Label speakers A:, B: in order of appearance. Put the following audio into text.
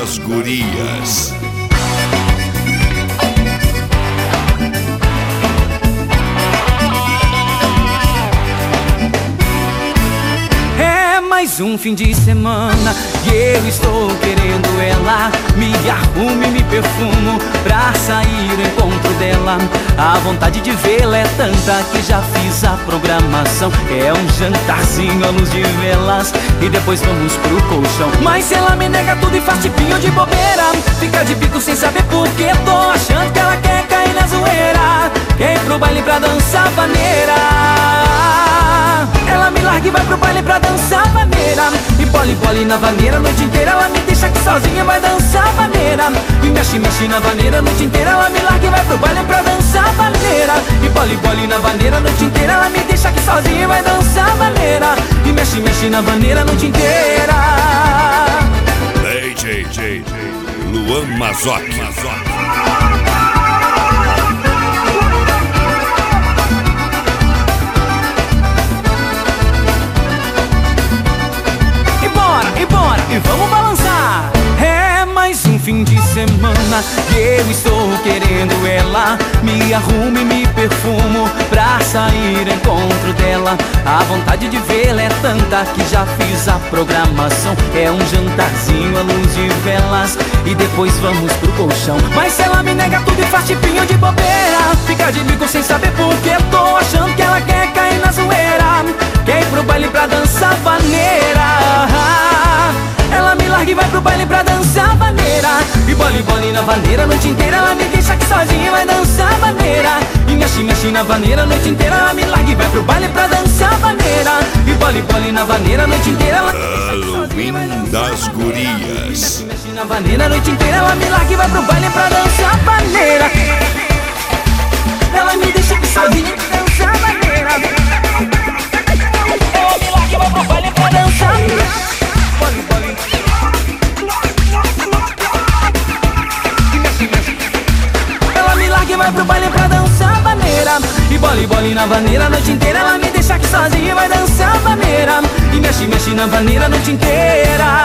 A: das Gurias.
B: Mais um fim de semana e eu estou querendo ela. Me arrumo e me perfumo pra sair ao encontro dela. A vontade de vê-la é tanta que já fiz a programação. É um jantarzinho à luz de velas e depois vamos pro colchão. Mas se ela me nega tudo e faz tipinho de bobeira, fica de bico sem saber por que tô achando que ela quer cair na zoeira. Quer ir pro baile pra dançar vaneira. Ela me larga e vai pro baile pra dançar vaneira. E bole na vaneira a noite inteira. Ela me deixa aqui sozinha, vai dançar vaneira. E mexe na vaneira a noite inteira. Ela me larga e vai pro baile pra dançar vaneira. E bole na vaneira a noite inteira. Ela me deixa aqui sozinha, vai dançar vaneira. E mexe na vaneira a noite inteira.
A: DJ Luan Mazotti.
B: E vamos balançar. É mais um fim de semana e eu estou querendo ela. Me arrumo e me perfumo pra sair ao encontro dela. A vontade de vê-la é tanta que já fiz a programação. É um jantarzinho à luz de velas e depois vamos pro colchão. Mas se ela me nega tudo e faz tipinho de bobeira, fica de bico sem saber por que tô achando que ela quer cair na zoeira. Quer ir pro baile pra dançar vaneira. Ela me larga e vai pro baile pra dançar vaneira. E bole na vaneira a noite inteira. Ela me deixa aqui sozinha, vai dançar vaneira. E mexe na vaneira a noite inteira. Ela me larga e vai pro baile pra dançar vaneira. E bole na vaneira a noite inteira.
A: Halloween das Gurias.
B: Mexe na vaneira a noite inteira. Ela me larga e vai pro baile pra dançar vaneira. Ela me deixa aqui sozinha, vai dançar vaneira. Ela me larga e vai pro baile pra dançar vaneira. Ela me larga e vai pro baile pra dançar vaneira. E bole na vaneira a noite inteira. Ela me deixa aqui sozinha e vai dançar vaneira. E mexe na vaneira a noite inteira.